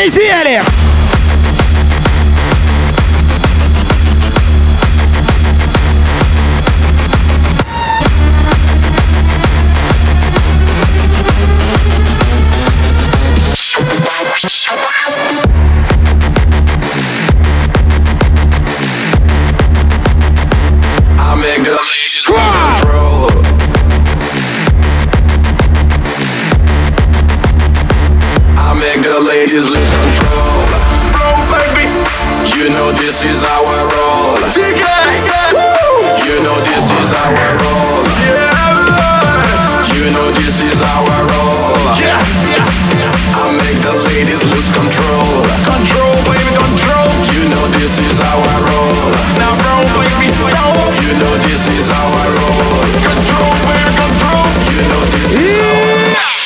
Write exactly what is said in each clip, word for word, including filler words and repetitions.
Полетели! Ladies, lose control. Flow, baby. You know this is our role. T K. You know this is our role. Yeah. You know this is our role. Yeah. I make the ladies lose control. Control, baby, control. You know this is our role. Now roll, baby, roll. You know this is our role. Control, baby, control. You know this is our role.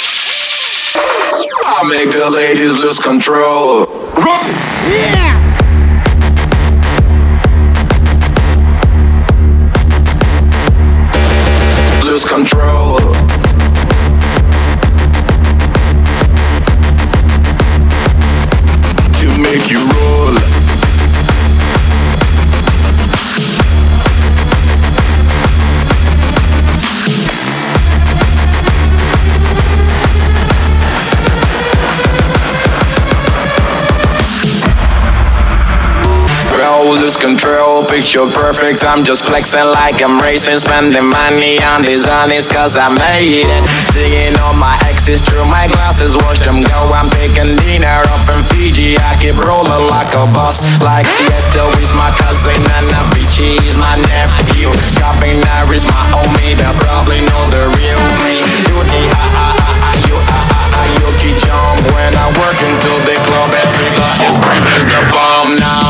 I make the ladies lose control. Yeah! Lose control. To make you roll. Lose control, picture perfect. I'm just flexing like I'm racing, spending money on designers cause I made it. Seeing all my exes through my glasses, watch them go. I'm taking dinner up in Fiji. I keep rolling like a boss, like Tiesto is my cousin and Avicii is my nephew. Shopping there is my homie, they probably know the real me. You the ah ah ah ah, you ah ah ah, you keep jump. When I work into the club, everybody screaming the bomb now.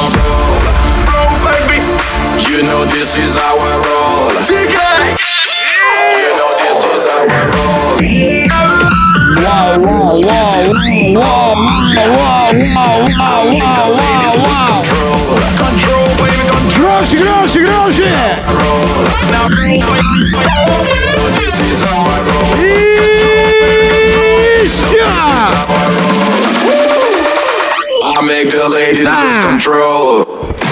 You know this is our role. T K. You know this is our role. Wow, wow, wow, wow, wow, wow, wow, wow, wow. Control, control, baby, control. Громче, громче, громче. This is our role. Еще. I make the ladies lose control.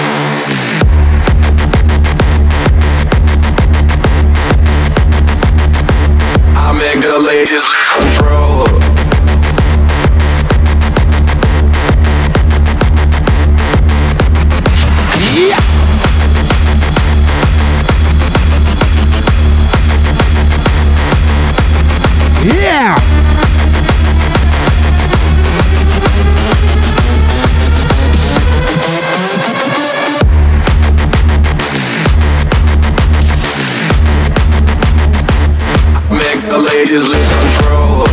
Make the ladies lose control. Yeah. Yeah. The ladies lose control.